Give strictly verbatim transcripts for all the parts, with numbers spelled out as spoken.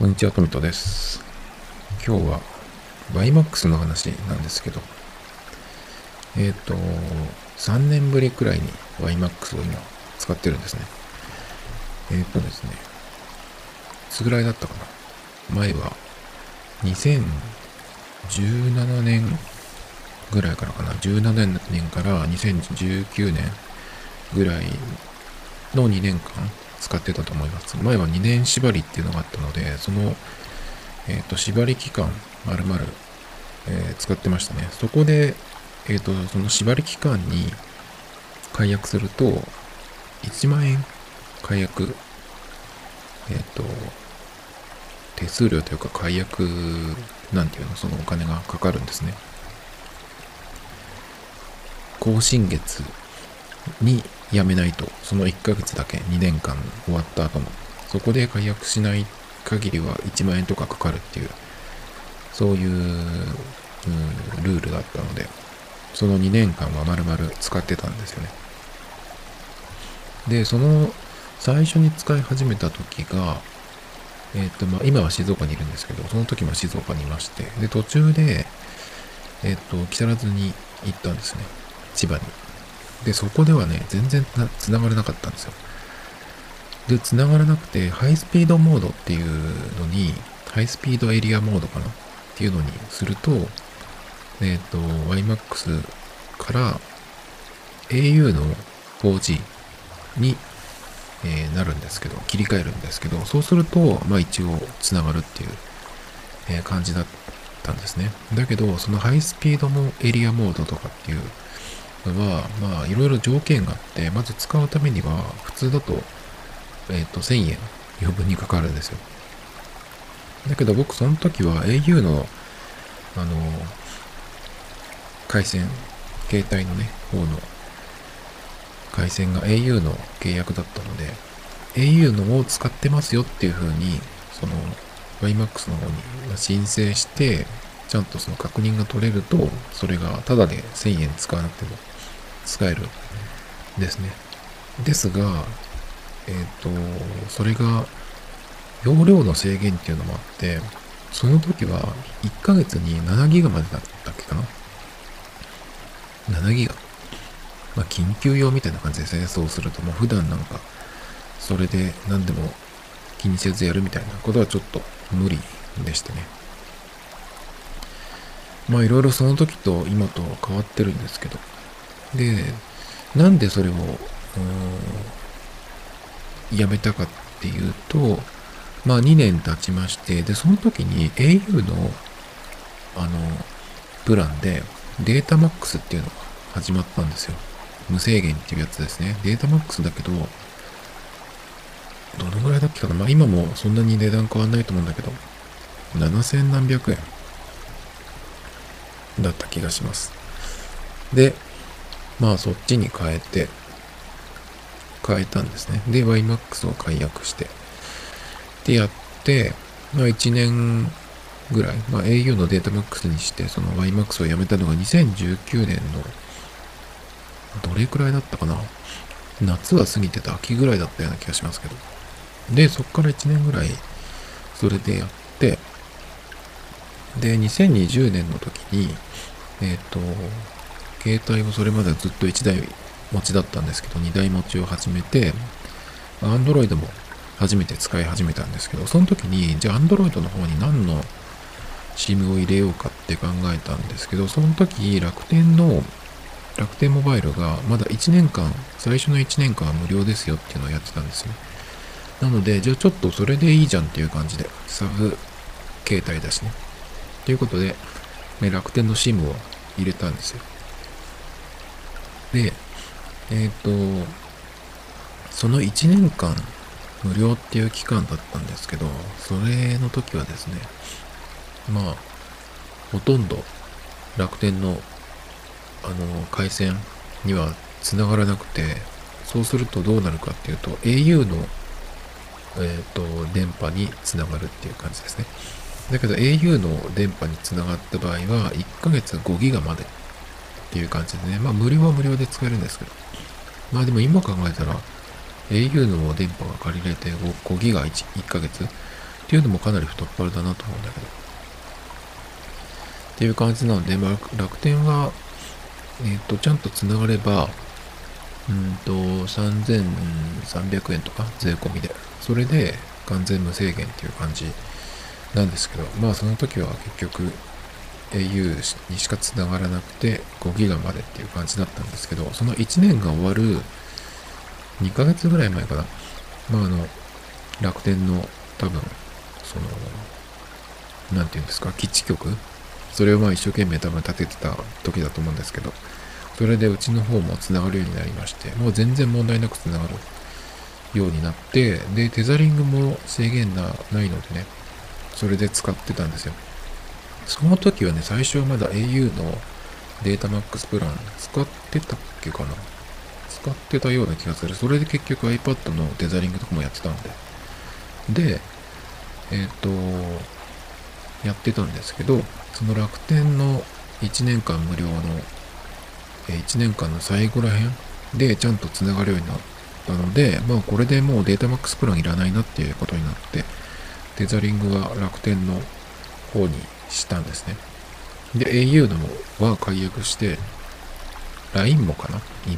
こんにちは、トミトです。今日は ワイマックス の話なんですけど、えっ、と、さんねんぶりくらいに ワイマックス を今使ってるんですね。えっ、とですね、いつぐらいだったかな。前はにせんじゅうななねんぐらいからかな。じゅうななねんからにせんじゅうきゅうねんぐらいのにねんかん使ってたと思います。前はにねん縛りっていうのがあったので、そのえっ、と、縛り期間、まるまる、えー使ってましたね。そこで、えっ、と、その縛り期間に解約すると、いちまん円解約、えっ、と、手数料というか解約、なんていうの、そのお金がかかるんですね。更新月に辞めないと、そのいっかげつだけにねんかん終わった後も、そこで解約しない限りはいちまん円とかかかるっていう、そういう、うん、ルールがあったので、そのにねんかんは丸々使ってたんですよね。で、その最初に使い始めた時が、えっ、と、まあ、今は静岡にいるんですけど、その時も静岡にいまして、で、途中で、えっ、と、木更津に行ったんですね。千葉に。で、そこではね、全然な繋がらなかったんですよ。で、繋がらなくて、ハイスピードモードっていうのに、ハイスピードエリアモードかなっていうのにすると、えっ、と、ワイマックス から エーユー の フォージー に、えーなるんですけど、切り替えるんですけど、そうすると、まあ一応つながるっていう、えー感じだったんですね。だけど、そのハイスピードもエリアモードとかっていうのは、まあいろいろ条件があって、まず使うためには、普通だと、えっ、と、せんえん余分にかかるんですよ。だけど僕その時は エーユー の、あの、回線、携帯のね、方の回線が エーユー の契約だったので、エーユー のを使ってますよっていう風に、その、ワイマックス の方に申請して、ちゃんとその確認が取れると、それがタダでせんえん使わなくても使えるんですね。ですが、えっ、と、それが容量の制限っていうのもあって、その時はいっかげつにななギガまでだったっけかな ?なな ギガ。まあ、緊急用みたいな感じですね。そうすると、もう普段なんか、それで何でも気にせずやるみたいなことはちょっと無理でしてね。まあいろいろその時と今と変わってるんですけど。で、なんでそれを、やめたかっていうと、まあにねん経ちまして、で、その時に エーユー の、あの、プランでデータマックスっていうのが始まったんですよ。無制限っていうやつですね。データマックスだけど、どのぐらいだっけかな。まあ今もそんなに値段変わんないと思うんだけど、ななせんなんびゃくえんだった気がします。で、まあそっちに変えて、変えたんですね。で、ワイマックス を解約して。で、やって、まあいちねんぐらい、まあ エーユー のデータマックスにして、その ワイマックス をやめたのがにせんじゅうきゅうねんの、どれくらいだったかな。夏は過ぎてた秋ぐらいだったような気がしますけど。で、そっからいちねんぐらい、それでやって、で、にせんにじゅうねんの時に、えっ、と、携帯をそれまではずっといちだい持ちだったんですけど、にだい持ちを始めて、Android も初めて使い始めたんですけど、その時に、じゃあ Android の方に何の SIM を入れようかって考えたんですけど、その時、楽天の、楽天モバイルがまだいちねんかん、最初のいちねんかんは無料ですよっていうのをやってたんですよ。なので、じゃあちょっとそれでいいじゃんっていう感じで、サブ携帯だしね。ということで、楽天の SIM を入れたんですよ。で、えっ、と、そのいちねんかん無料っていう期間だったんですけど、それの時はですね、まあ、ほとんど楽天の、あの、回線には繋がらなくて、そうするとどうなるかっていうと、エーユー の、えっ、と、電波に繋がるっていう感じですね。だけど エーユー の電波に繋がった場合は、いっかげつごギガまでっていう感じでね、まあ無料は無料で使えるんですけど、まあでも今考えたら、エーユー の電波が借りれて 5, ギガ 1, いっかげつっていうのもかなり太っ腹だなと思うんだけど。っていう感じなので、まあ、楽天は、えっと、ちゃんと繋がれば、うんと、さんぜんさんびゃくえんとか税込みで。それで完全無制限っていう感じなんですけど、まあその時は結局 エーユー にしか繋がらなくてごギガまでっていう感じだったんですけど、そのいちねんが終わるにかげつぐらい前かな。まああの、楽天の多分、その、なんていうんですか、基地局それをまあ一生懸命多分立ててた時だと思うんですけど、それでうちの方も繋がるようになりまして、もう全然問題なく繋がるようになって、で、テザリングも制限なないのでね、それで使ってたんですよ。その時はね、最初はまだ エーユー のデータマックスプラン使ってたっけかな使ってたような気がする。それで結局 iPad のテザリングとかもやってたんで。で、えっと、やってたんですけど、その楽天のいちねんかん無料の、いちねんかんの最後らへんでちゃんと繋がるようになったので、まあこれでもうデータマックスプランいらないなっていうことになって、テザリングは楽天の方にしたんですね。で、エーユー のは解約して、ライン もかな今。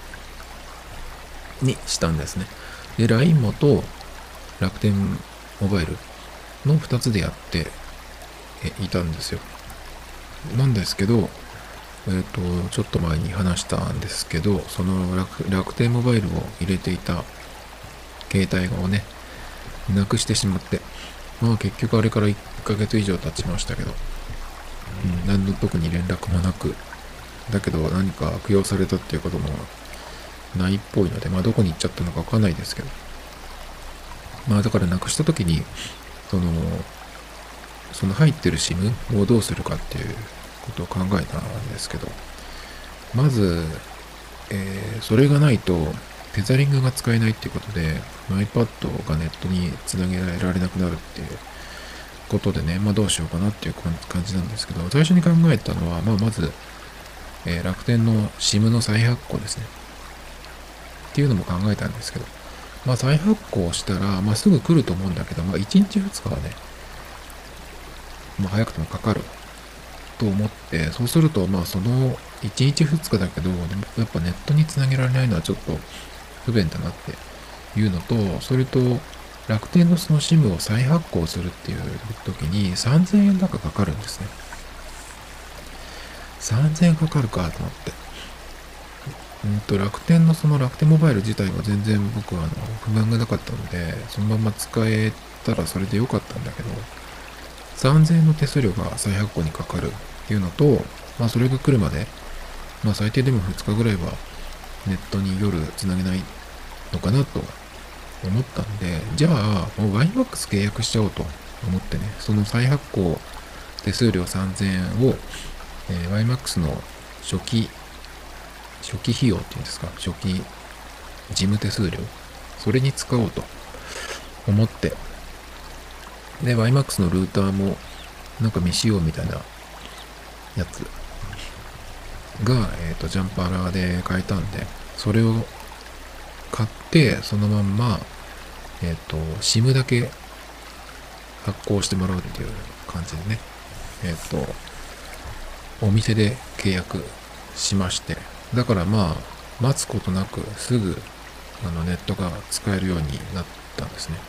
にしたんですね。で、ライン もと楽天モバイルのふたつでやっていたんですよ。なんですけど、えっと、ちょっと前に話したんですけど、その 楽, 楽天モバイルを入れていた携帯をね、なくしてしまって、まあ結局あれからいっかげつ以上経ちましたけど、うん、何の特に連絡もなく、だけど何か悪用されたっていうこともないっぽいので、まあどこに行っちゃったのかわかんないですけど、まあだからなくした時に、その、その入ってる SIM をどうするかっていうことを考えたんですけど、まず、えー、それがないとテザリングが使えないっていうことで iPad がネットにつなげられなくなるっていうことでね、まあどうしようかなっていう感じなんですけど、最初に考えたのは、まあまず、えー、楽天の SIM の再発行ですね。っていうのも考えたんですけど、まあ再発行したら、まあすぐ来ると思うんだけど、まあいちにちふつかはね、まあ早くてもかかると思って、そうすると、まあそのいちにちふつかだけど、やっぱネットにつなげられないのはちょっと不便だなっていうのと、それと楽天のその SIM を再発行するっていう時にさんぜんえん高かかるんですね。さんぜんえんかかるかと思って。うんと楽天のその楽天モバイル自体は全然僕はあの不満がなかったので、そのまま使えたらそれで良かったんだけど、さんぜんえんの手数料が再発行にかかるっていうのと、まあそれが来るまで、まあ最低でもふつかぐらいはネットに夜つなげないのかなと思ったんで、じゃあもう ワイマックス 契約しちゃおうと思ってね、その再発行手数料さんぜんえんを、えー、ワイマックス の初期、初期費用っていうんですか、初期事務手数料、それに使おうと思って、で、ワイマックス のルーターもなんか未使用みたいなやつが、えっと、ジャンパーラーで買えたんで、それを買って、そのまんま、えっと、SIM だけ発行してもらうっていう感じでね、えっと、お店で契約しまして、だからまあ、待つことなくすぐあのネットが使えるようになったんですね。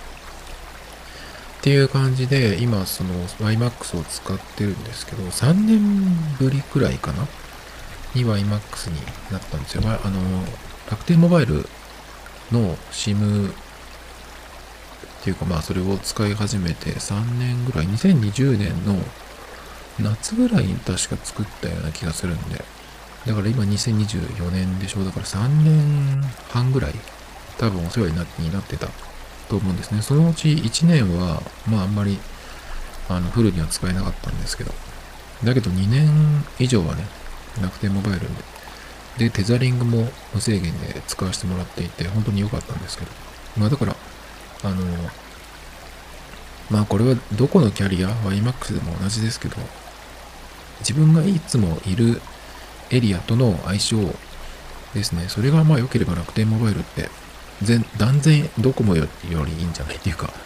っていう感じで、今その ワイマックス を使ってるんですけど、さんねんぶりくらいかなに ワイマックス になったんですよ。まあ、あの、楽天モバイルの SIM っていうかまあそれを使い始めてさんねんぐらい、にせんにじゅうねんの夏ぐらいに確か作ったような気がするんで、だから今にせんにじゅうよねんでしょ。だからさんねんはんぐらい多分お世話になってたと思うんですね。そのうちいちねんはまああんまりあのフルには使えなかったんですけど、だけどにねん以上はね、楽天モバイルで、で、テザリングも無制限で使わせてもらっていて、本当に良かったんですけど。まあだから、あの、まあこれはどこのキャリア、ワイマックス でも同じですけど、自分がいつもいるエリアとの相性ですね。それがまあ良ければ楽天モバイルって、全断然ドコモよりいいんじゃないっていうか、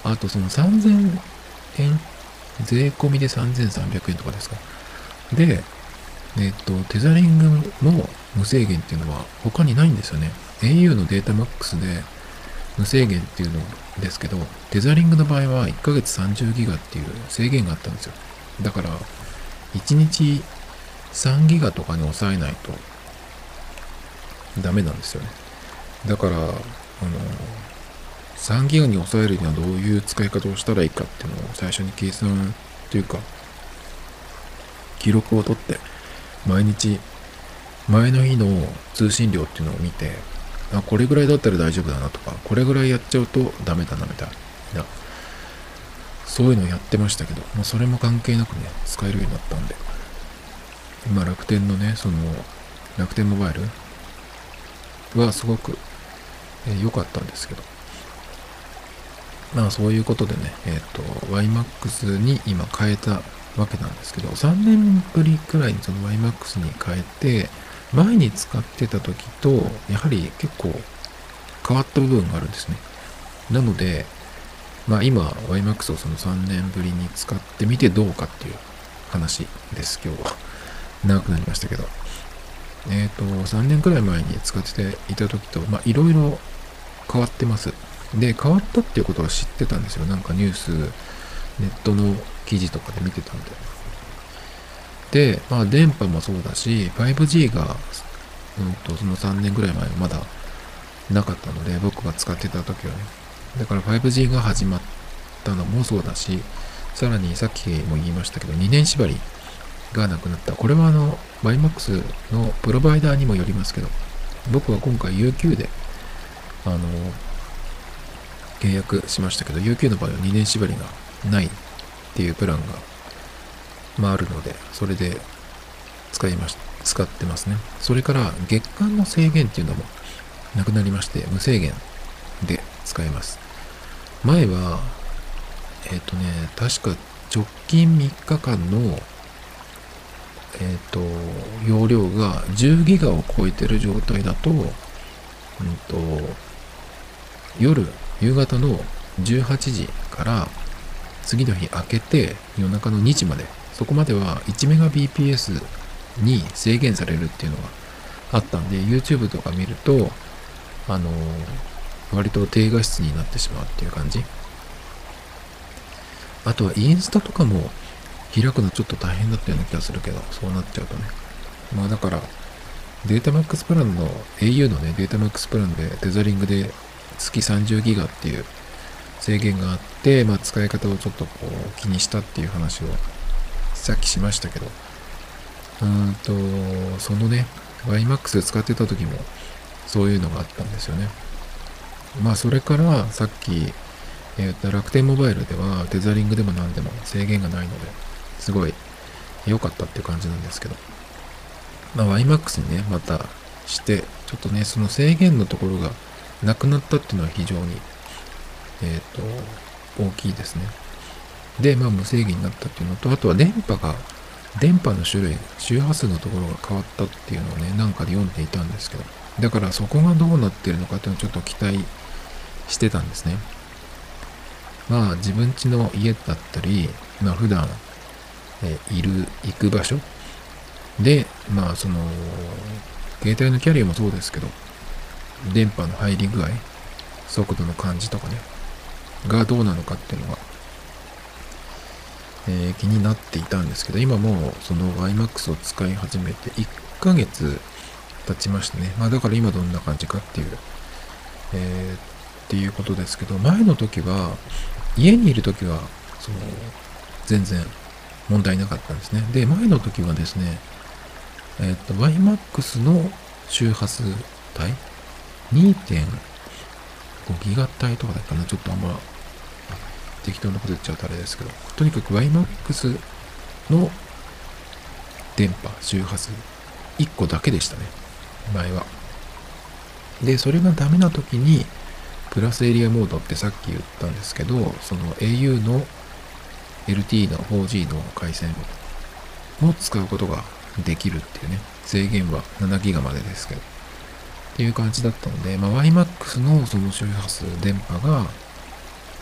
あとそのさんぜんえん、税込みでさんぜんさんびゃくえんとかですか。で、えっと、テザリングの無制限っていうのは他にないんですよね。エーユー のデータマックスで無制限っていうのですけど、テザリングの場合はいっかげつさんじゅうギガっていう制限があったんですよ。だから、いちにちさんギガとかに抑えないとダメなんですよね。だから、あの、さんギガに抑えるにはどういう使い方をしたらいいかっていうのを最初に計算というか、記録を取って、毎日、前の日の通信量っていうのを見て、あ、これぐらいだったら大丈夫だなとか、これぐらいやっちゃうとダメだなみたいな、そういうのをやってましたけど、もうそれも関係なくね、使えるようになったんで、今楽天のね、その、楽天モバイルはすごく良かったんですけど、まあそういうことでね、えっと、ワイマックス に今変えたわけなんですけど、さんねんぶりくらいにその ワイマックス に変えて、前に使ってた時と、やはり結構変わった部分があるんですね。なので、まあ今、ワイマックス をそのさんねんぶりに使ってみてどうかっていう話です、今日は。長くなりましたけど。えっと、さんねんくらい前に使っていた時と、まあいろいろ変わってます。で、変わったっていうことは知ってたんですよ。なんかニュース、ネットの記事とかで見てたんで。で、まあ電波もそうだし、ファイブジー が、うんと、そのさんねんぐらい前はまだなかったので、僕が使ってた時はね。だから ファイブジー が始まったのもそうだし、さらにさっきも言いましたけど、にねん縛りがなくなった。これはあの、ワイマックス のプロバイダーにもよりますけど、僕は今回 ユーキュー で、あの、契約しましたけど、ユーキュー の場合はにねん縛りがないっていうプランが、まああるので、それで使いまし、使ってますね。それから月間の制限っていうのもなくなりまして、無制限で使えます。前は、えっとね、確か直近みっかかんの、えっと、容量がじゅうギガを超えてる状態だと、うんと、夜、夕方のじゅうはちじから次の日明けて夜中のにじまで、そこまではいちメガビーピーエス に制限されるっていうのがあったんで、YouTube とか見ると、あのー、割と低画質になってしまうっていう感じ。あとはインスタとかも開くのちょっと大変だったような気がするけど、そうなっちゃうとね。まあだから、データマックスプランの エーユー のね、データマックスプランでテザリングで月さんじゅうギガっていう制限があって、まあ使い方をちょっとこう気にしたっていう話をさっきしましたけど、うーんと、そのね、ワイマックス で使ってた時もそういうのがあったんですよね。まあそれからさっきえー、と楽天モバイルではテザリングでも何でも制限がないので、すごい良かったっていう感じなんですけど、まあ ワイマックス にね、またして、ちょっとね、その制限のところがなくなったっていうのは非常に、えっ、と、大きいですね。で、まあ無制限になったっていうのと、あとは電波が、電波の種類、周波数のところが変わったっていうのをね、なんかで読んでいたんですけど、だからそこがどうなってるのかっていうのをちょっと期待してたんですね。まあ自分家の家だったり、まあ普段、えいる、行く場所で、まあその、携帯のキャリアもそうですけど、電波の入り具合、速度の感じとかね、がどうなのかっていうのが、えー、気になっていたんですけど、今もうその ワイマックス を使い始めていっかげつ経ちましたね。まあだから今どんな感じかっていう、えー、っていうことですけど、前の時は、家にいる時は、その、全然問題なかったんですね。で、前の時はですね、えっと、ワイマックス の周波数帯 にてんご ギガ帯とかだったかな。ちょっとあんま適当なこと言っちゃうとあれですけど、とにかく ワイマックス の電波、周波数いっこだけでしたね。前は。で、それがダメな時に、プラスエリアモードってさっき言ったんですけど、その エーユー の エルティー の フォージー の回線を使うことができるっていうね、制限はななギガまでですけど、っていう感じだったので、まあ、ワイマックス のその周波数電波が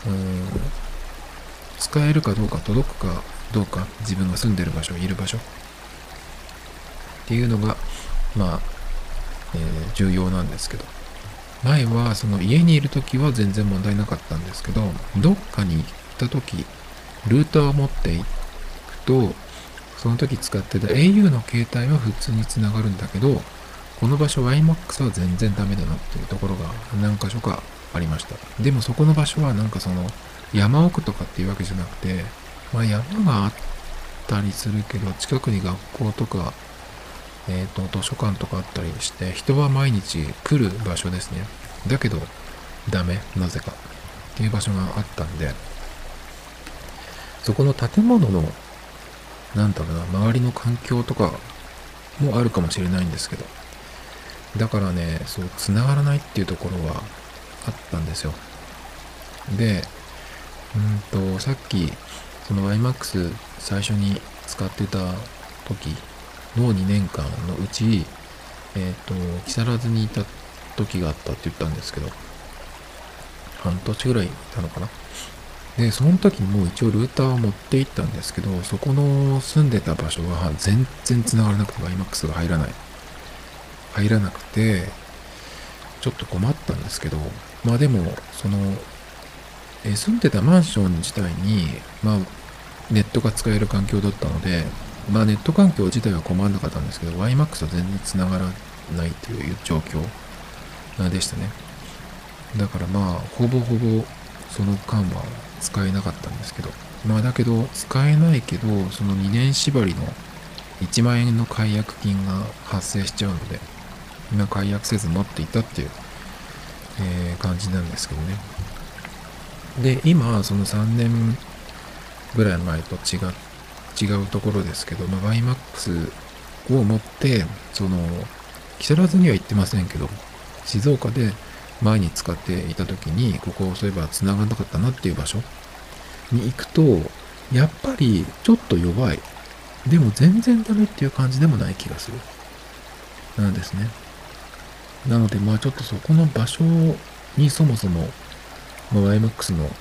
うーん、使えるかどうか、届くかどうか、自分が住んでる場所、いる場所っていうのが、まあ、えー重要なんですけど、前はその家にいるときは全然問題なかったんですけど、どっかに行ったとき、ルーターを持っていくと、その時使ってた エーユー の携帯は普通に繋がるんだけど、この場所 ワイマックス は全然ダメだなっていうところが何箇所かありました。でもそこの場所はなんかその山奥とかっていうわけじゃなくて、まあ山があったりするけど、近くに学校とか、えっと、図書館とかあったりして、人は毎日来る場所ですね。だけど、ダメ、なぜか。っていう場所があったんで、そこの建物の、なんだろうな、周りの環境とかもあるかもしれないんですけど、だからね、そう、繋がらないっていうところはあったんですよ。で、うんと、さっき、その ワイマックス 最初に使ってた時のにねんかんのうち、えっと、木更津にいた時があったって言ったんですけど、半年ぐらいいたのかな。で、その時にもう一応ルーターを持って行ったんですけど、そこの住んでた場所は全然繋がらなくて ワイマックス が入らない。入らなくて、ちょっと困ったんですけど、まあでも、その、え住んでたマンション自体に、まあ、ネットが使える環境だったので、まあネット環境自体は困らなかったんですけど、ワイマックス は全然繋がらないという状況でしたね。だからまあ、ほぼほぼその間は使えなかったんですけど、まあだけど、使えないけど、そのにねん縛りのいちまん円の解約金が発生しちゃうので、今解約せず持っていたっていう、えー感じなんですけどね。で、今、そのさんねんぐらい前と違う、違うところですけど、まあ、ワイマックス を持って、その、木更津には行ってませんけど、静岡で前に使っていた時に、ここそういえば繋がんなかったなっていう場所に行くと、やっぱりちょっと弱い。でも全然ダメっていう感じでもない気がする。なんですね。なので、まあちょっとそこの場所にそもそも、まあ、ワイマックス の、うん、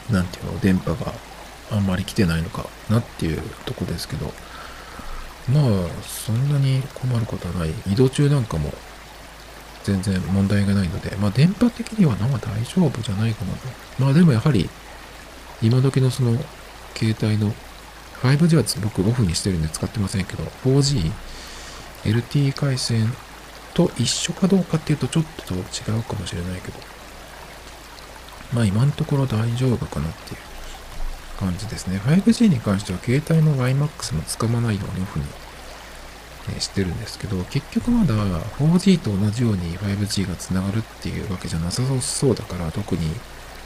なんていうの、電波があんまり来てないのかなっていうとこですけど、まあ、そんなに困ることはない。移動中なんかも全然問題がないので、まあ電波的にはまあ大丈夫じゃないかなと。まあでもやはり、今時のその携帯の ファイブジー は僕オフにしてるんで使ってませんけど、フォージー、エルティー 回線と一緒かどうかっていうとちょっと違うかもしれないけど、まあ今のところ大丈夫かなっていう感じですね。ファイブジー に関しては携帯の ワイマックス も使わないようにオフにしてるんですけど、結局まだ フォージー と同じように ファイブジー が繋がるっていうわけじゃなさそうだから、特に、うん、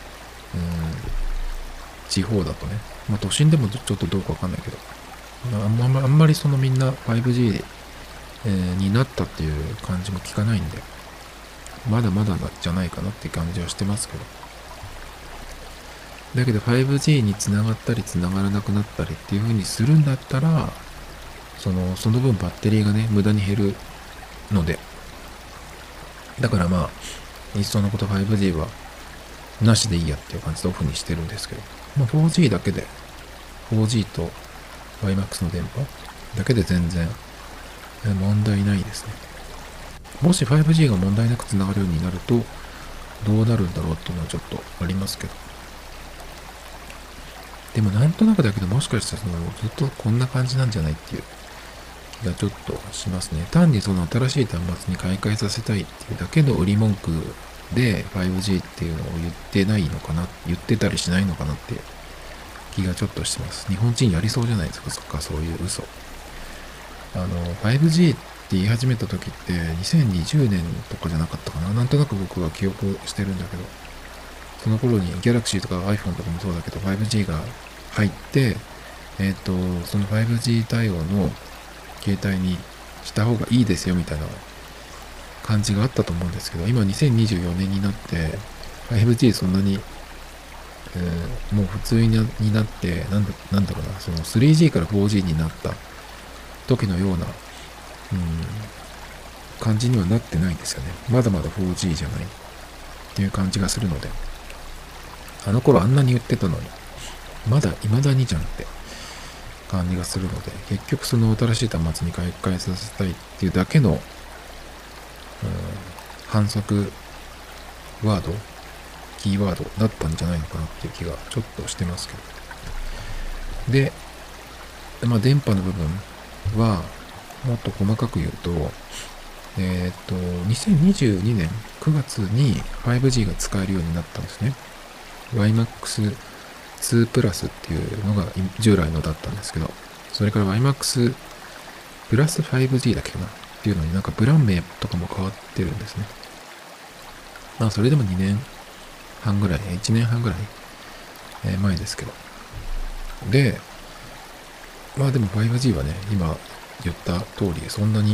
地方だとね、まあ都心でもちょっとどうかわかんないけど、まあ、あんまあんまりそのみんな ファイブジー、えーになったっていう感じも聞かないんで、まだまだじゃないかなって感じはしてますけど。だけど ファイブジー に繋がったり繋がらなくなったりっていう風にするんだったら、その、その分バッテリーがね、無駄に減るので、だからまあ、いっそのこと ファイブジー はなしでいいやっていう感じでオフにしてるんですけど、まあ フォージー だけで、フォージー と ワイマックス の電波だけで全然問題ないですね。もし ファイブジー が問題なく繋がるようになると、どうなるんだろうっていうのはちょっとありますけど。でもなんとなくだけど、もしかしたらそのずっとこんな感じなんじゃないっていう気がちょっとしますね。単にその新しい端末に買い替えさせたいっていうだけの売り文句で ファイブジー っていうのを言ってないのかな、言ってたりしないのかなって気がちょっとしてます。日本人やりそうじゃないですか、そっか、そういう嘘。あの、ファイブジー って言い始めた時ってにせんにじゅうねんとかじゃなかったかな。なんとなく僕は記憶してるんだけど、その頃に Galaxy とか iPhone とかもそうだけど ファイブジー が入って、えっと、その ファイブジー 対応の携帯にした方がいいですよみたいな感じがあったと思うんですけど、今にせんにじゅうよねんになって ファイブジー そんなに、えーもう普通に な, になってなんだ、なんだろうな、その スリージー から フォージー になった時のような、うん、感じにはなってないですよね。まだまだ フォージー じゃないっっていう感じがするので、あの頃あんなに言ってたのに、まだ未だにじゃんって感じがするので、結局その新しい端末に買い替えさせたいっていうだけの、うん、反則ワード、キーワードだったんじゃないのかなっていう気がちょっとしてますけど。で、まあ電波の部分はもっと細かく言うと、えっと、にせんにじゅうにねんくがつに ファイブジー が使えるようになったんですね。ワイマックスツー プラスっていうのが従来のだったんですけど、それから ワイマックス プラス ファイブジー だっけかなっていうのになんかブラン名とかも変わってるんですね。まあそれでもにねんはんぐらい、いちねんはんぐらい前ですけど。で、まあでも ファイブジー はね、今言った通りそんなに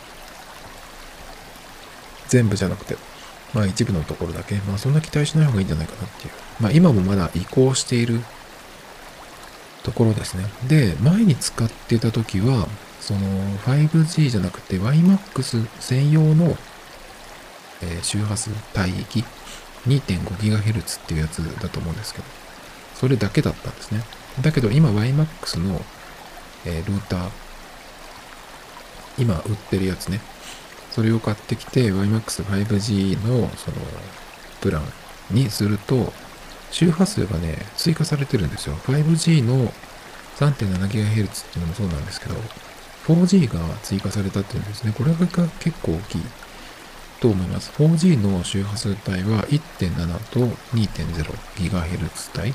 全部じゃなくて、まあ一部のところだけ、まあそんな期待しない方がいいんじゃないかなっていう。まあ今もまだ移行しているところですね。で、前に使っていた時は、その ファイブジー じゃなくて ワイマックス 専用の、えー、周波数帯域 にてんごギガヘルツ っていうやつだと思うんですけど、それだけだったんですね。だけど今 ワイマックス の、えー、ルーター、今売ってるやつね。それを買ってきて ワイマックスファイブジー のそのプランにすると周波数がね追加されてるんですよ。ファイブジー の さんてんななギガヘルツ っていうのもそうなんですけど フォージー が追加されたっていうんですね。これが結構大きいと思います。フォージー の周波数帯は いってんなな と にてんゼロギガヘルツ 帯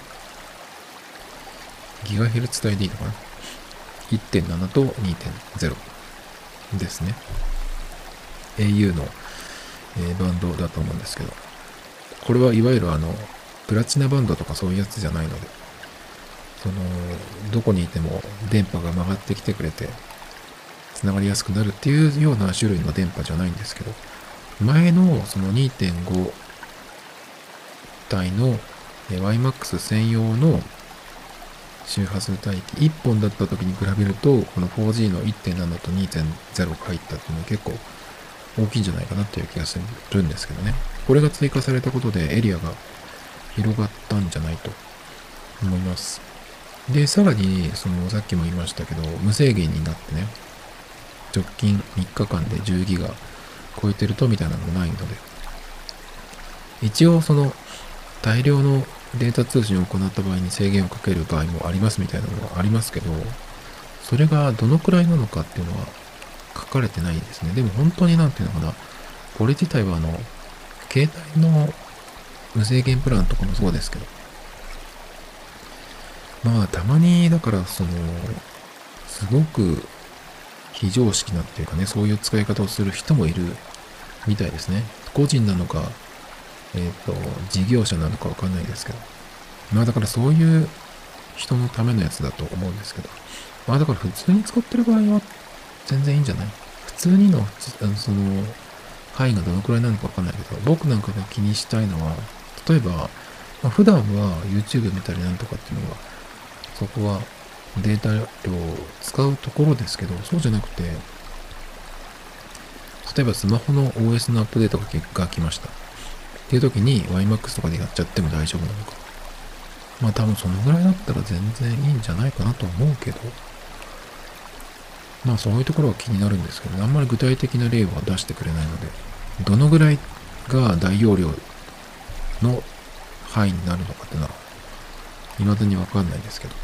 ギガヘルツ帯でいいのかな ?いってんなな と にてんゼロ ですね。エーユー の、えー、バンドだと思うんですけど、これはいわゆるあのプラチナバンドとかそういうやつじゃないので、そのどこにいても電波が曲がってきてくれてつながりやすくなるっていうような種類の電波じゃないんですけど、前のその にてんご 帯の ワイマックス 専用の周波数帯域いっぽんだった時に比べると、この フォージー の いってんなな と にてんゼロ が入ったっていうのは結構大きいんじゃないかなっていう気がするんですけどね。これが追加されたことでエリアが広がったんじゃないと思います。で、さらに、そのさっきも言いましたけど、無制限になってね、直近みっかかんでじゅうギガ超えてるとみたいなのもないので、一応その大量のデータ通信を行った場合に制限をかける場合もありますみたいなのはありますけど、それがどのくらいなのかっていうのは書かれてないですね。でも本当になんていうのかな、これ自体はあの、携帯の無制限プランとかもそうですけど、まあたまにだからその、すごく非常識なっていうかね、そういう使い方をする人もいるみたいですね。個人なのか、えっと、事業者なのかわかんないですけど。まあだからそういう人のためのやつだと思うんですけど。まあだから普通に使ってる場合は全然いいんじゃない？普通にの、その、範囲がどのくらいなのかわかんないけど、僕なんかが気にしたいのは、例えば、まあ、普段は YouTube 見たりなんとかっていうのは、そこはデータ量を使うところですけど、そうじゃなくて、例えばスマホの オーエス のアップデートが来ました。っていう時に ワイマックス とかでやっちゃっても大丈夫なのか。まあ多分そのぐらいだったら全然いいんじゃないかなと思うけど、まあそういうところは気になるんですけど、あんまり具体的な例は出してくれないので、どのぐらいが大容量の範囲になるのかっていうのは、未だにわかんないですけど。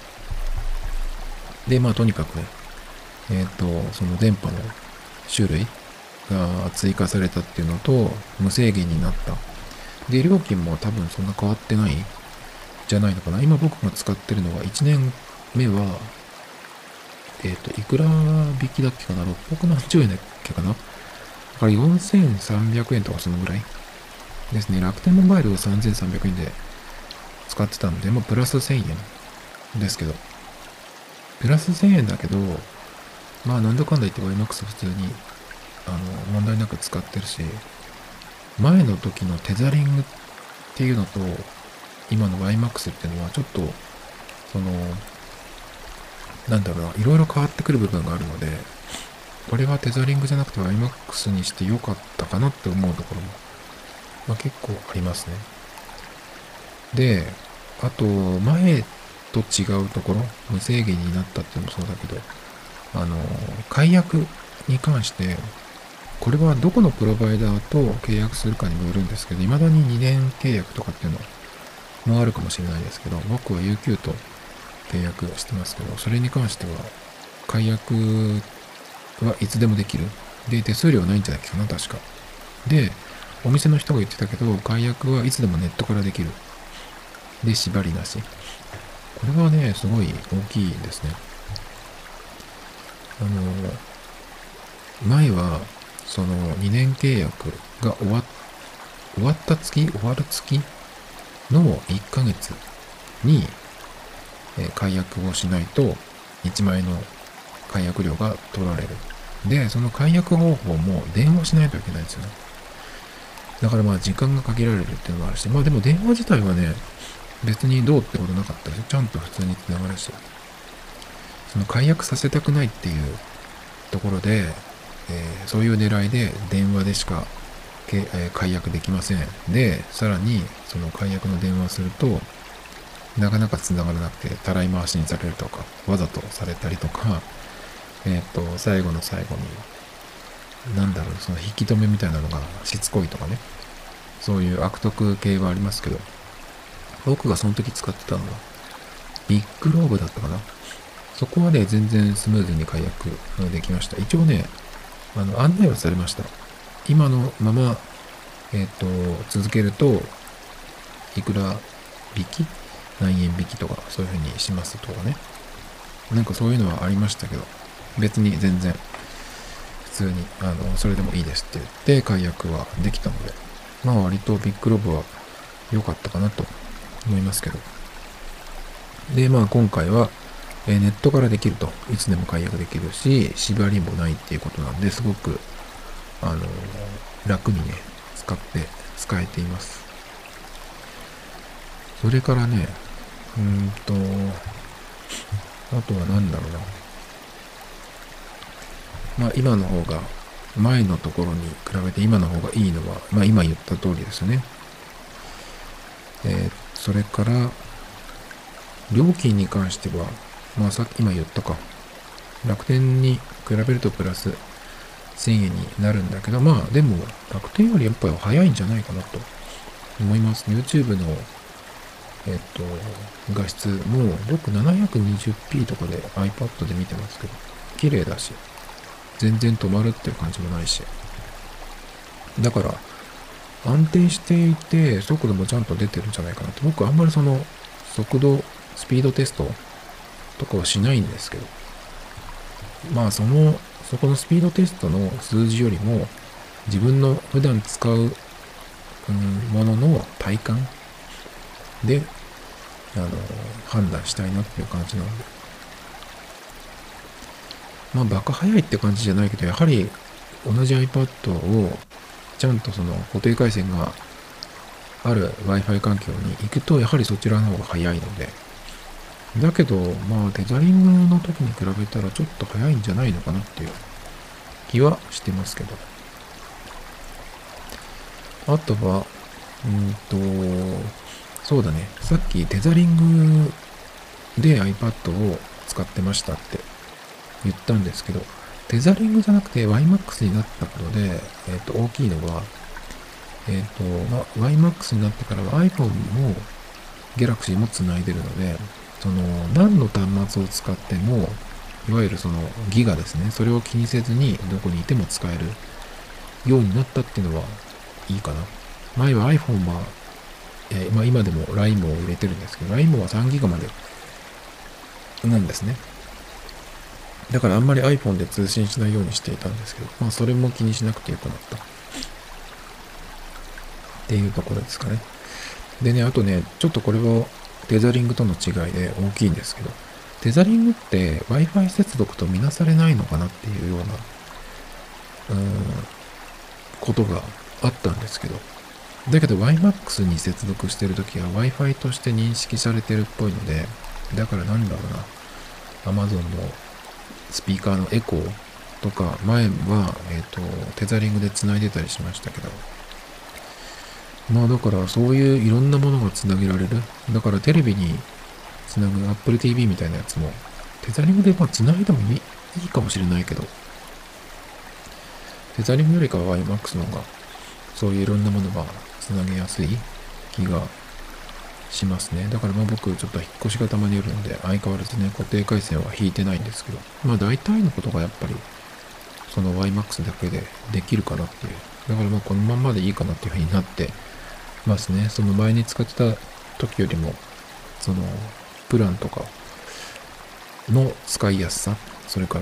で、まあとにかくね、えっと、その電波の種類が追加されたっていうのと、無制限になった。で、料金も多分そんな変わってないじゃないのかな。今僕が使ってるのは、いちねんめは、えっと、いくら引きだっけかな ?ろっぴゃくなんじゅうえんだっけかなだからよんせんさんびゃくえんとかそのぐらいですね。楽天モバイルはさんぜんさんびゃくえんで使ってたんで、まあ、プラスせんえんですけど。プラスせんえんだけど、まあ、なんだかんだ言って ワイマックス 普通に、あの、問題なく使ってるし、前の時のテザリングっていうのと、今の ワイマックス っていうのはちょっと、その、なんだろうな、いろいろ変わってくる部分があるので、これはテザリングじゃなくて ワイマックス にして良かったかなって思うところもまあ、結構ありますね。で、あと、前と違うところ、無制限になったっていうのもそうだけど、あの、解約に関して、これはどこのプロバイダーと契約するかにもよるんですけど、未だににねん契約とかっていうのもあるかもしれないですけど、僕は ユーキュー と契約してますけど、それに関しては、解約はいつでもできる。で、手数料ないんじゃないかな、確か。で、お店の人が言ってたけど、解約はいつでもネットからできる。で、縛りなし。これはね、すごい大きいですね。あの、前は、そのにねん契約が終わっ、終わった月、終わる月のいっかげつに、えー解約をしないといちまん円の解約料が取られる。で、その解約方法も電話しないといけないんですよね。だからまあ時間が限られるっていうのもあるし、まあでも電話自体はね、別にどうってことなかったですよ。ちゃんと普通に繋がるし。その解約させたくないっていうところで、えーそういう狙いで電話でしか、けえー解約できません。で、さらにその解約の電話をすると、なかなか繋がらなくて、たらい回しにされるとか、わざとされたりとか、えっと、最後の最後に、なんだろう、その引き止めみたいなのがしつこいとかね、そういう悪徳系はありますけど、僕がその時使ってたのは、ビッグローブだったかな。そこはね、全然スムーズに解約できました。一応ね、あの、案内はされました。今のまま、えっと、続けると、いくら引き何円引きとか、そういう風にしますとかね。なんかそういうのはありましたけど、別に全然、普通に、あの、それでもいいですって言って解約はできたので、まあ割とビッグロブは良かったかなと思いますけど。で、まあ今回は、えーネットからできると、いつでも解約できるし、縛りもないっていうことなんで、すごく、あのー楽にね、使って、使えています。それからね、うーんと、あとは何だろうな。まあ今の方が、前のところに比べて今の方がいいのは、まあ今言った通りですよね。えーそれから、料金に関しては、まあさっき今言ったか。楽天に比べるとプラスせんえんになるんだけど、まあでも楽天よりやっぱり早いんじゃないかなと思います。YouTube の、えっと、画質も僕 ななひゃくにじゅうピー とかで iPad で見てますけど、綺麗だし、全然止まるっていう感じもないし。だから安定していて速度もちゃんと出てるんじゃないかなと。僕あんまりその速度、スピードテストとかはしないんですけど、まあその、そこのスピードテストの数字よりも自分の普段使う、うん、ものの体感で、あの、判断したいなっていう感じなんで。まあバカ早いって感じじゃないけど、やはり同じ iPad をちゃんとその固定回線がある Wi-Fi 環境に行くと、やはりそちらの方が早いので、だけど、まあ、テザリングの時に比べたらちょっと早いんじゃないのかなっていう気はしてますけど。あとは、うんと、そうだね。さっきテザリングで iPad を使ってましたって言ったんですけど、テザリングじゃなくて ワイマックス になったことで、えっと、大きいのは、えっと、まあ、ワイマックス になってからは iPhone も Galaxy も繋いでるので、その、何の端末を使っても、いわゆるそのギガですね。それを気にせずにどこにいても使えるようになったっていうのはいいかな。前は iPhone は、えーまあ今でも ライン も入れてるんですけど、ライン もはさんギガまでなんですね。だからあんまり iPhone で通信しないようにしていたんですけど、まあそれも気にしなくてよくなった。っていうところですかね。でね、あとね、ちょっとこれはテザリングとの違いで大きいんですけど、テザリングって Wi-Fi 接続とみなされないのかなっていうような、うーん、ことがあったんですけど、だけど ワイマックス に接続してるときは Wi-Fi として認識されてるっぽいので、だからなんだろうな、Amazon のスピーカーのエコーとか、前は、えっと、テザリングで繋いでたりしましたけど、 まあだからそういういろんなものがつなげられる。だからテレビにつなぐ Apple ティーブイ みたいなやつも、テザリングでまあつないでもいい、いいかもしれないけど、テザリングよりかは WiMAX の方が、そういういろんなものがつなげやすい気がしますね。だからまあ僕ちょっと引っ越しがたまによるんで、相変わらずね、固定回線は引いてないんですけど、まあ大体のことがやっぱり、その WiMAX だけでできるかなっていう。だからまあこのまんまでいいかなっていう風になってますね。その前に使ってた時よりも、その、プランとかの使いやすさ、それから、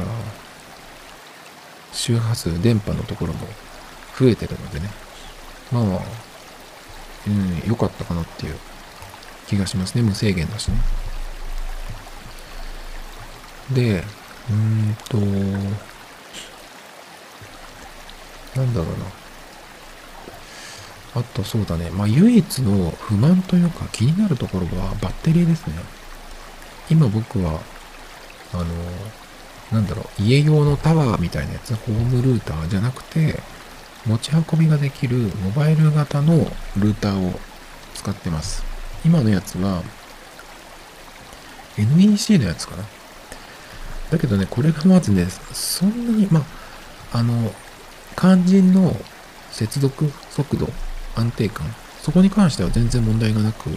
周波数、電波のところも増えてるのでね。まあ、うん、良かったかなっていう気がしますね。無制限だしね。で、うーんと、なんだろうな。あとそうだね。まあ唯一の不満というか気になるところはバッテリーですね。今僕は、あの、なんだろう、家用のタワーみたいなやつ、ホームルーターじゃなくて、持ち運びができるモバイル型のルーターを使ってます。今のやつは、エヌイーシー のやつかな。だけどね、これがまずね、そんなに、まあ、あの、肝心の接続速度、安定感、そこに関しては全然問題がなく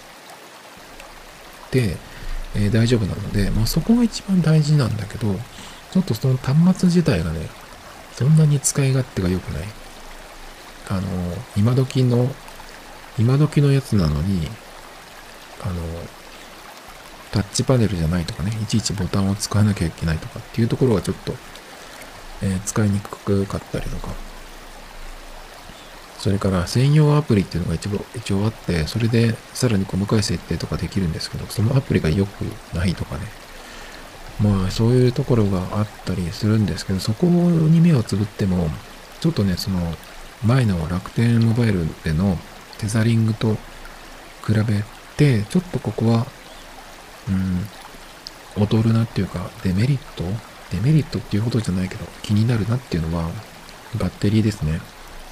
て、えー、大丈夫なので、まあ、そこが一番大事なんだけど、ちょっとその端末自体がね、そんなに使い勝手が良くない。あの、今時の、今時のやつなのに、あの、タッチパネルじゃないとかね、いちいちボタンを使わなきゃいけないとかっていうところがちょっと、えー、使いにくかったりとか、それから専用アプリっていうのが一応一応あって、それでさらに細かい設定とかできるんですけど、そのアプリが良くないとかね。まあそういうところがあったりするんですけど、そこに目をつぶっても、ちょっとね、その前の楽天モバイルでのテザリングと比べて、ちょっとここは、うん、劣るなっていうか、デメリットデメリットっていうほどじゃないけど、気になるなっていうのは、バッテリーですね。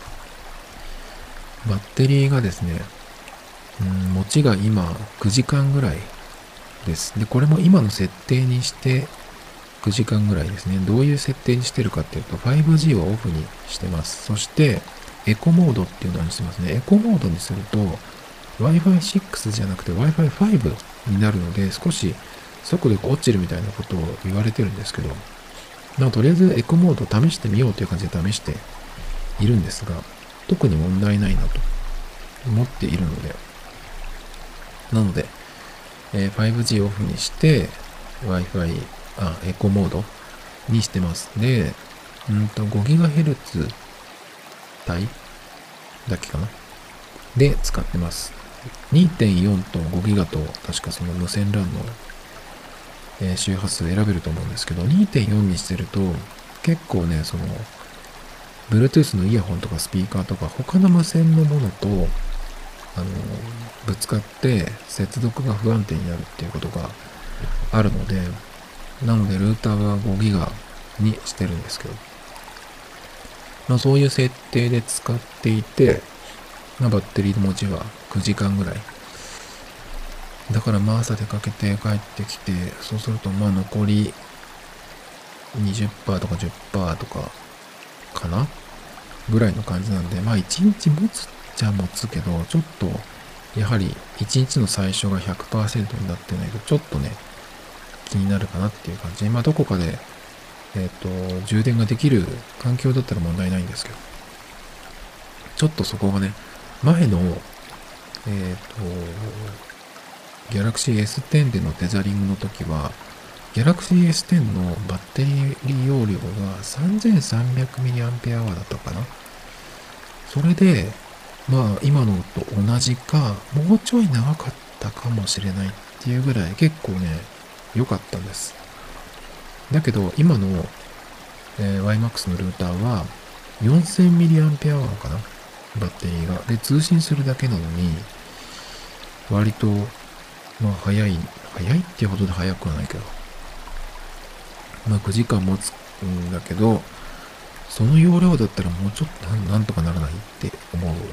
バッテリーがですね、うん、持ちが今くじかんぐらいです。で、これも今の設定にしてくじかんぐらいですね。どういう設定にしてるかっていうと、ファイブジー をオフにしてます。そして、エコモードっていうのにしてますね。エコモードにすると、ワイファイシックス じゃなくて ワイファイファイブ になるので、少し速度が落ちるみたいなことを言われてるんですけど、まあ、とりあえずエコモードを試してみようという感じで試しているんですが、特に問題ないなと思っているので、なので、えー、ファイブジー オフにして、Wi-Fi、あ、エコモードにしてます。で、うんと ごギガヘルツ 帯だけかなで使ってます。にてんよん と ごギガと、確かその無線 ラン の、えー、周波数選べると思うんですけど、にてんよん にしてると、結構ね、その、Bluetooth のイヤホンとかスピーカーとか他の無線のものと、あの、ぶつかって接続が不安定になるっていうことがあるので、なのでルーターは ごギガ にしてるんですけど、まあそういう設定で使っていて、まあバッテリーの持ちはくじかんぐらい。だからまあ朝出かけて帰ってきて、そうするとまあ残り にじゅっパーセント とか じゅっパーセント とかかなぐらいの感じなんで、まあいちにち持つっちゃ持つけど、ちょっとやはりいちにちの最初が ひゃくパーセント になってないとちょっとね、気になるかなっていう感じで、まあどこかで、えっと、充電ができる環境だったら問題ないんですけど、ちょっとそこがね、前の、えっと、Galaxy エステン でのテザリングの時は、Galaxy エステン のバッテリー容量が さんぜんさんびゃくミリアンペアアワー だったかな。それで、まあ今のと同じか、もうちょい長かったかもしれないっていうぐらい結構ね、良かったんです。だけど今の、えー、WiMAX のルーターは よんせんミリアンペアアワー かな、バッテリーが。で、通信するだけなのに、割と、まあ早い、早いっていうほどで早くはないけど、まあくじかん持つんだけど、その容量だったらもうちょっとなんとかならないって思うとこ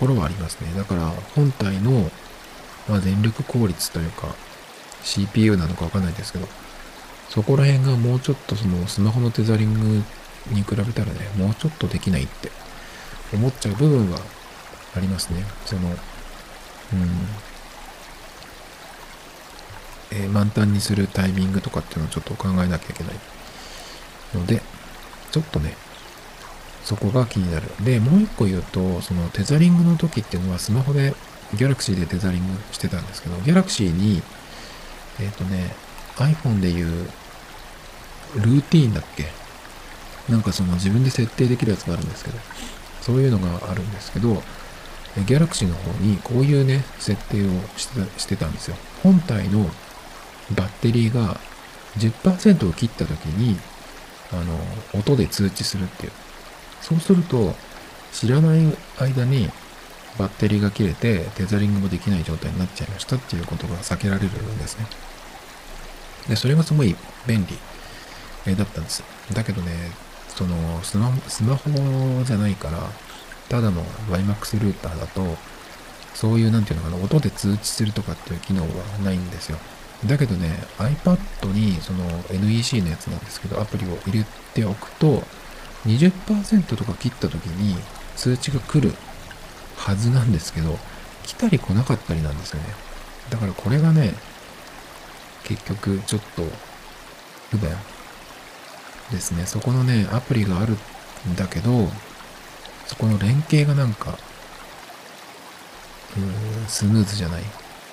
ころはありますね。だから本体の、まあ、電力効率というか シーピーユー なのかわかんないですけど、そこら辺がもうちょっとそのスマホのテザリングに比べたらね、もうちょっとできないって思っちゃう部分はありますね。その、うん、えー、満タンにするタイミングとかっていうのをちょっと考えなきゃいけないので、ちょっとね、そこが気になる。で、もう一個言うと、そのテザリングの時っていうのはスマホで、ギャラクシーでテザリングしてたんですけど、ギャラクシーに、えっとね、iPhone でいうルーティーンだっけ、なんかその自分で設定できるやつがあるんですけど、そういうのがあるんですけど、ギャラクシーの方にこういうね、設定をしてた、してたんですよ。本体のバッテリーがじゅっパーセントを切った時に、あの、音で通知するっていう。そうすると、知らない間にバッテリーが切れてテザリングもできない状態になっちゃいましたっていうことが避けられるんですね。で、それがすごい便利だったんです。だけどね、そのスマホ、スマホじゃないから、ただの ワイマックス ルーターだと、そういうなんていうのかな、音で通知するとかっていう機能はないんですよ。だけどね、iPad にその エヌイーシー のやつなんですけど、アプリを入れておくと、にじゅっパーセント とか切った時に通知が来るはずなんですけど、来たり来なかったりなんですよね。だからこれがね、結局ちょっと不便ですね。そこのね、アプリがあるんだけど、そこの連携がなんか、うーん、スムーズじゃない。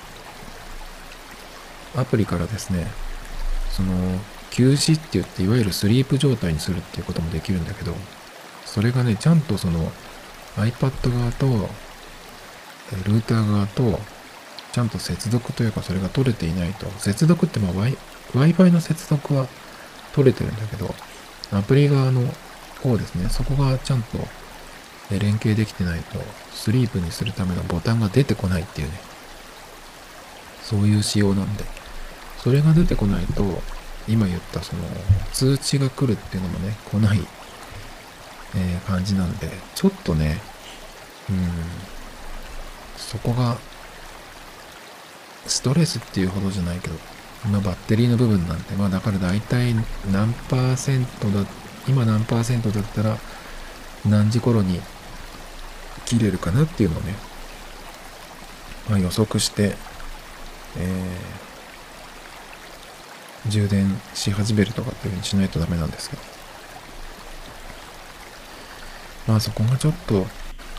アプリからですね、その、休止って言って、いわゆるスリープ状態にするっていうこともできるんだけど、それがね、ちゃんとその iPad 側と、ルーター側と、ちゃんと接続というか、それが取れていないと。接続って、まあ、Wi- Wi-Fi の接続は取れてるんだけど、アプリ側の方ですね、そこがちゃんと連携できてないと、スリープにするためのボタンが出てこないっていうね、そういう仕様なんで、それが出てこないと、今言ったその通知が来るっていうのもね、来ない、えー感じなんで、ちょっとね、うん、そこがストレスっていうほどじゃないけど、まあバッテリーの部分なんで、まあだから大体何パーセントだ、今何パーセントだったら何時頃に切れるかなっていうのをね、まあ予測して、えー充電し始めるとかっていう風にしないとダメなんですけど。まあそこがちょっと、うん、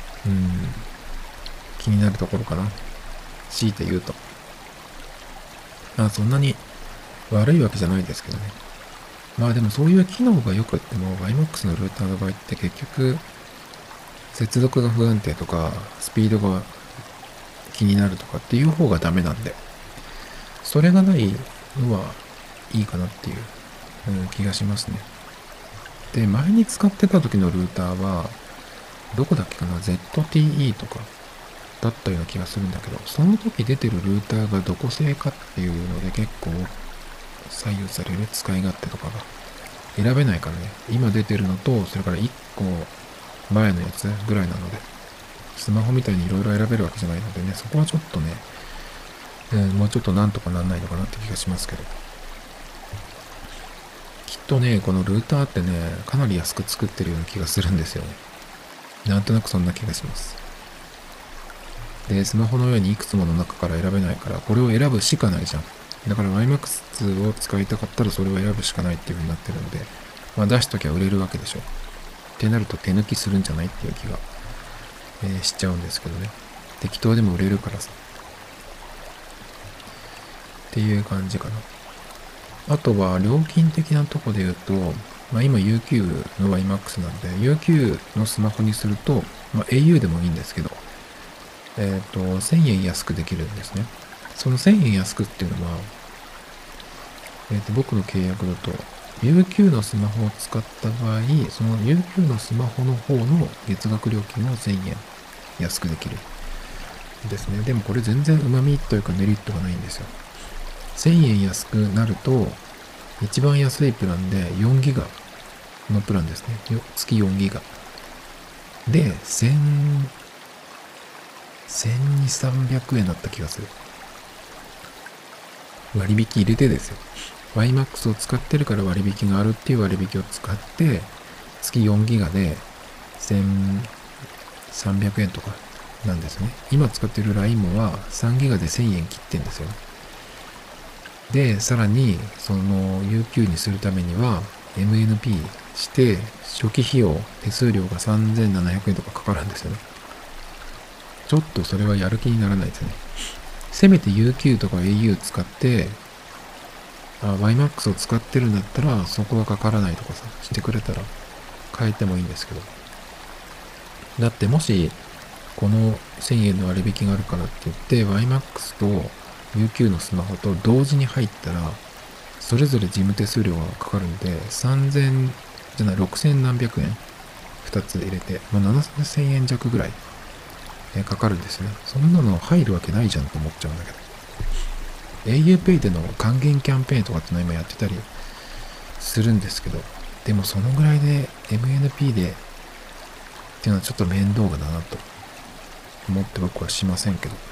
気になるところかな。強いて言うと。まあそんなに悪いわけじゃないですけどね。まあでもそういう機能が良くっても、ワイマックス のルーターの場合って結局、接続が不安定とか、スピードが気になるとかっていう方がダメなんで、それがないのはいいかなっていう、うん、気がしますね。で、前に使ってた時のルーターは、どこだっけかな ゼットティーイー とかだったような気がするんだけど、その時出てるルーターがどこ製かっていうので結構左右される、使い勝手とかが選べないからね。今出てるのと、それからいっこ前のやつぐらいなので、スマホみたいにいろいろ選べるわけじゃないのでね、そこはちょっとね、えーもうちょっとなんとかなんないのかなって気がしますけど。きっとね、このルーターってね、かなり安く作ってるような気がするんですよね。なんとなくそんな気がします。で、スマホのようにいくつもの中から選べないから、これを選ぶしかないじゃん。だから ワイマックス を使いたかったらそれを選ぶしかないっていう風になってるので、まあ出しときゃ売れるわけでしょ。ってなると手抜きするんじゃないっていう気が、えーしちゃうんですけどね。適当でも売れるからさ。っていう感じかな。あとは料金的なとこで言うと、まあ今 ユーキュー の ワイマックス なんで、ユーキュー のスマホにすると、まあ エーユー でもいいんですけど、えっと、せんえん安くできるんですね。そのせんえん安くっていうのは、えっと、僕の契約だと、ユーキュー のスマホを使った場合、その ユーキュー のスマホの方の月額料金をせんえん安くできる。ですね。でもこれ全然旨味というかメリットがないんですよ。せんえん安くなると、一番安いプランでよんギガのプランですね。よ月よんギガ。で、せんせんにひゃく、さんびゃくえんだった気がする。割引入れてですよ。ワイマックス を使ってるから割引があるっていう割引を使って、月よんギガでせんさんびゃくえんとかなんですね。今使ってる ライン もはさんギガでせんえん切ってんですよね。で、さらに、その ユーキュー にするためには エムエヌピー して、初期費用、手数料がさんぜんななひゃくえんとかかかるんですよね。ちょっとそれはやる気にならないですね。せめて ユーキュー とか エーユー 使って、あ、ワイマックス を使ってるんだったら、そこはかからないとかさ、してくれたら変えてもいいんですけど。だってもし、このせんえんの割引があるからって言って、ワイマックス と ユーキュー のスマホと同時に入ったら、それぞれ事務手数料がかかるんで、さんぜんじゃない、ろくせん何百円ふたつ入れて、まあ、ななせんえん弱ぐらいかかるんですよね。そんなの入るわけないじゃんと思っちゃうんだけど。auPay での還元キャンペーンとかっての今やってたりするんですけど、でもそのぐらいで エムエヌピー でっていうのはちょっと面倒だなと思って僕はしませんけど。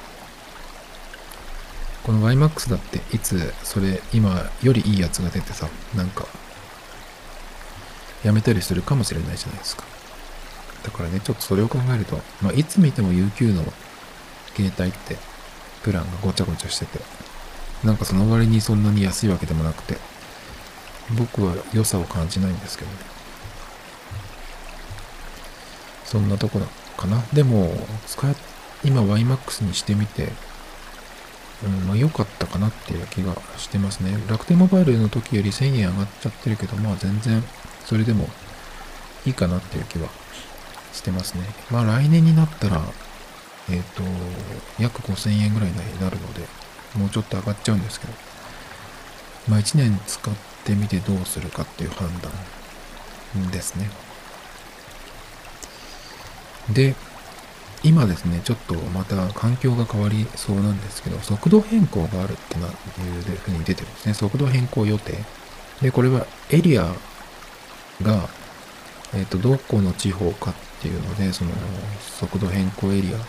この ワイマックス だっていつそれ今よりいいやつが出てさ、なんかやめたりするかもしれないじゃないですか。だからね、ちょっとそれを考えると、まあ、いつ見ても ユーキュー の携帯ってプランがごちゃごちゃしてて、なんかその割にそんなに安いわけでもなくて、僕は良さを感じないんですけどね。そんなとこだかな。でも、使え、今 ワイマックス にしてみて、うん、まあ良かったかなっていう気がしてますね。楽天モバイルの時よりせんえん上がっちゃってるけど、まあ全然それでもいいかなっていう気はしてますね。まあ来年になったら、えっと、約ごせんえんぐらいになるので、もうちょっと上がっちゃうんですけど、まあいちねん使ってみてどうするかっていう判断ですね。で、今ですね、ちょっとまた環境が変わりそうなんですけど、速度変更があるってないうふうに出てるんですね。速度変更予定。で、これはエリアが、えっと、どこの地方かっていうので、その速度変更エリ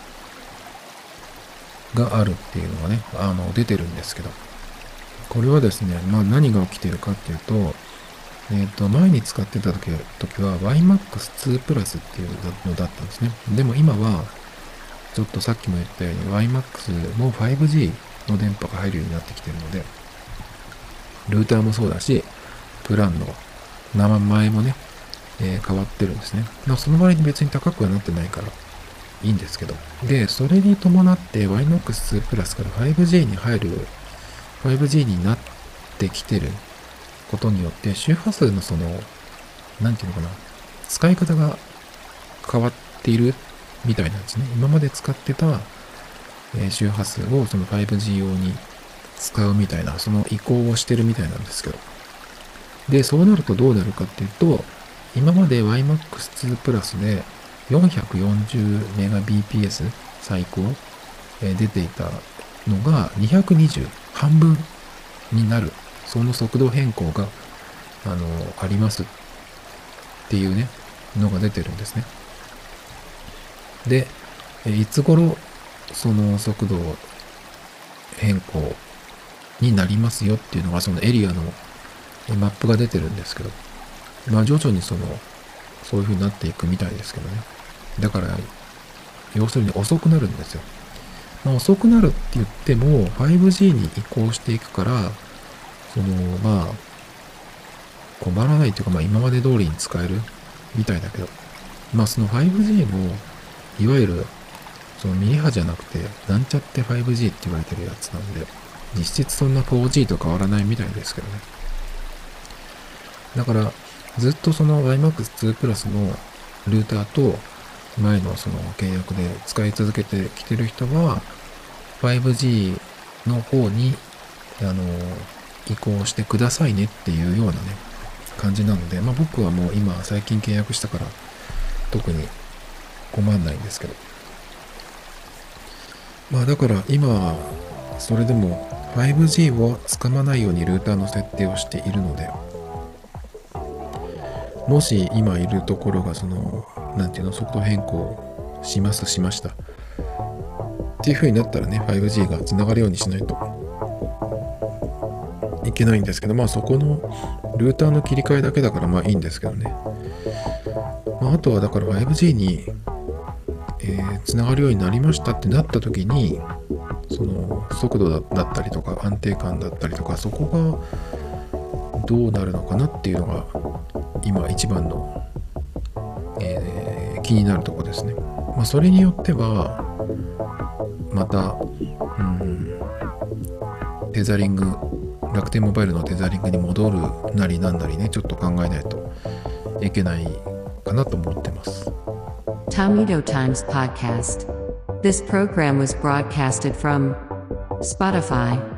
アがあるっていうのがね、あの、出てるんですけど、これはですね、まあ何が起きてるかっていうと、えっと、前に使ってた時時は ワイマックスツー プラスっていうのだったんですね。でも今は、ちょっとさっきも言ったように ワイマックス も ファイブジー の電波が入るようになってきてるので、ルーターもそうだし、プランの名前もね、えー変わってるんですね。まあその割に別に高くはなってないからいいんですけど。で、それに伴って ワイマックスツー プラスから ファイブジー に入る、ファイブジー になってきてることによって、周波数のその、なんていうのかな、使い方が変わっているみたいなんですね。今まで使ってた、えー周波数をその ファイブジー 用に使うみたいな、その移行をしてるみたいなんですけど。で、そうなるとどうなるかっていうと、今まで ワイマックスツー プラスで よんひゃくよんじゅうメガビーピーエス 最高、えー出ていたのがにひゃくにじゅう、半分になる。その速度変更が、あの、ありますっていうね、のが出てるんですね。で、えいつ頃その速度変更になりますよっていうのがそのエリアのえマップが出てるんですけど、まあ徐々にその、そういう風になっていくみたいですけどね。だから、要するに遅くなるんですよ。まあ遅くなるって言っても、ファイブジー に移行していくから、その、まあ、困らないというか、まあ今まで通りに使えるみたいだけど、まあその ファイブジー も、いわゆる、そのミリ波じゃなくて、なんちゃって ファイブジー って言われてるやつなんで、実質そんな フォージー と変わらないみたいですけどね。だから、ずっとその ワイマックスツー プラスのルーターと前のその契約で使い続けてきてる人は ファイブジー の方にあの移行してくださいねっていうようなね感じなので、まあ僕はもう今最近契約したから特に困んないんですけど、まあだから今それでも ファイブジー をつかまないようにルーターの設定をしているので、もし今いるところがその、なんていうの、速度変更します、しました。 っていう風になったらね ファイブジー がつながるようにしないといけないんですけど、まあそこのルーターの切り替えだけだからまあいいんですけどね。まあ、あとはだから ファイブジー に、えー、つながるようになりましたってなった時に、その速度 だ, だったりとか安定感だったりとか、そこがどうなるのかなっていうのが今一番の、えー、気になるところですね。まあ、それによってはまた、うん、テザリング、楽天モバイルのテザリングに戻るなりなんなりね、ちょっと考えないといけないかなと思ってます。 Tomito Times Podcast. This program was broadcasted from Spotify.